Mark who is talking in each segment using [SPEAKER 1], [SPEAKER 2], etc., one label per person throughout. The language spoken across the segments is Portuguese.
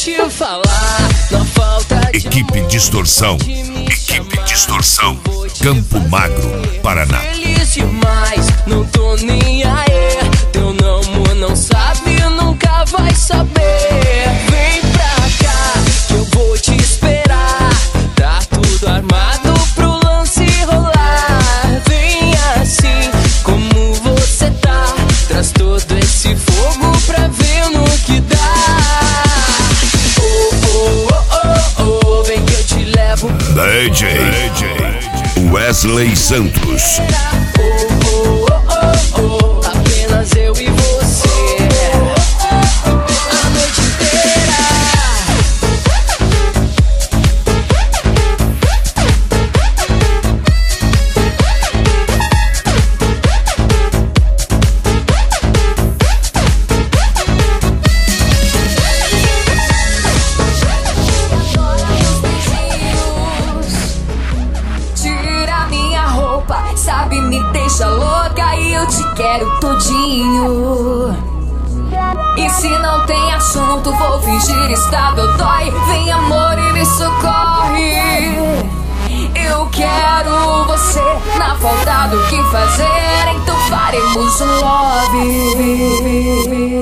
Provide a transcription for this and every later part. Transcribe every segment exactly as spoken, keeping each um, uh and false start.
[SPEAKER 1] te falar, não falta de
[SPEAKER 2] Equipe Distorção. Equipe Distorção. Campo Magro, Paraná.
[SPEAKER 1] Feliz demais, não tô nem aí. Teu nome não sabe, nunca vai saber. Vem pra cá, que eu vou te esperar. Tá tudo armado pro lance rolar. Vem assim, como você tá. Traz todo esse fogo pra ver no que dá. Oh, oh, oh, oh, oh, vem que eu te levo.
[SPEAKER 2] D J, D J Wesley Santos.
[SPEAKER 1] Oh, oh, oh, oh, oh, apenas eu e você. A noite inteira.
[SPEAKER 3] Tira minha roupa, sabe, me deixa louca e eu te quero todinho. E se não tem assunto, vou fingir estar dodói. Vem amor e me socorre. Eu quero você, na falta do que fazer, então faremos um love.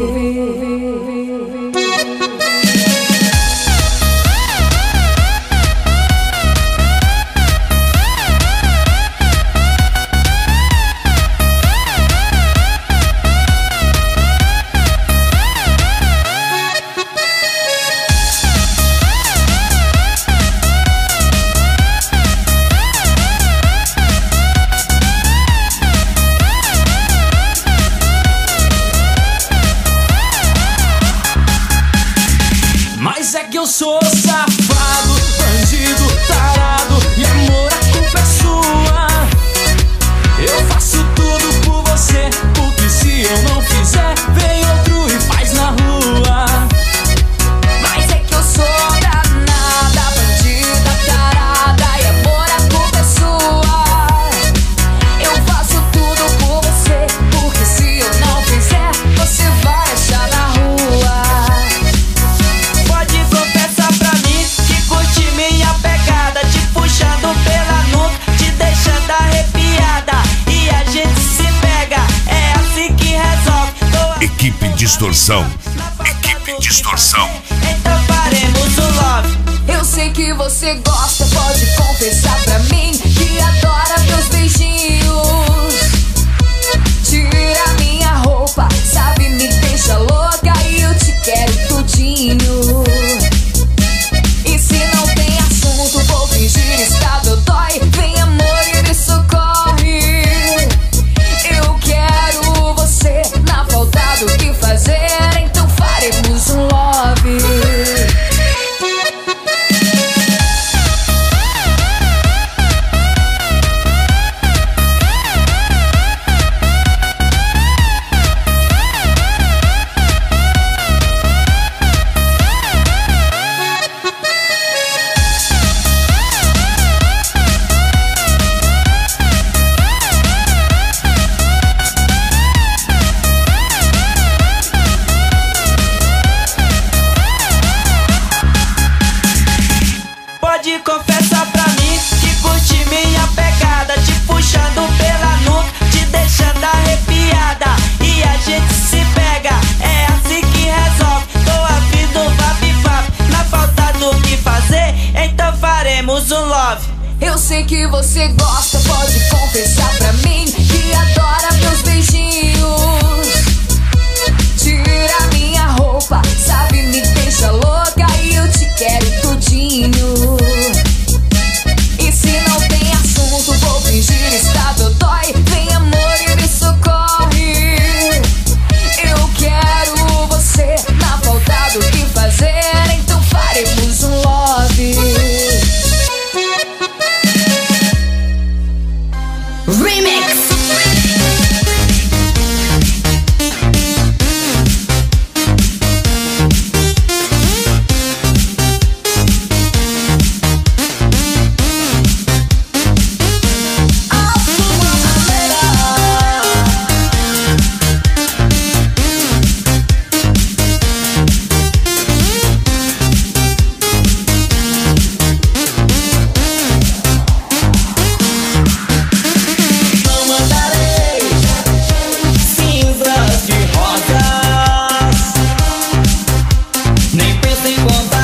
[SPEAKER 1] Mas é que eu sou safado, bandido, tarado. E amor, a culpa é sua. Eu faço tudo por você, porque se eu não fizer, vem outro e faz na rua.
[SPEAKER 3] Mas é que eu sou danada, bandida, tarada. E amor, a culpa é sua. Eu faço tudo por você, porque se eu não fizer, você vai achar na rua.
[SPEAKER 4] Pode confessar pra mim que curte minha pegada, te puxando pela nuca, te deixando arrepiada. E a gente se pega, é assim que resolve. Tô
[SPEAKER 2] Equipe Distorção. Equipe Distorção.
[SPEAKER 4] Então faremos o love.
[SPEAKER 3] Eu sei que você gosta, pode confessar pra mim que adora meus beijinhos. Tira minha roupa, sabe, me deixa louca e eu te quero tudinho. E se não tem assunto, vou fingir estar dodói. Vem amor e me socorre. Eu quero você, na falta do que fazer, então faremos um love.
[SPEAKER 4] Pode confessar pra mim que curte minha pegada, te puxando pela nuca, te deixando arrepiada. E a gente se pega, é assim que resolve. Tô afim do vap-vap, na falta do que fazer, então faremos um love.
[SPEAKER 3] Eu sei que você gosta, pode confessar pra mim que adora meus beijinhos. Tira minha roupa, sabe, me deixa louca e eu te quero tudinho. E se não tem assunto, vou fingir estar dodói. Vem amor e me socorre. Eu quero você, na falta do que fazer, então faremos um love. Remix.
[SPEAKER 5] nem pensa em contar.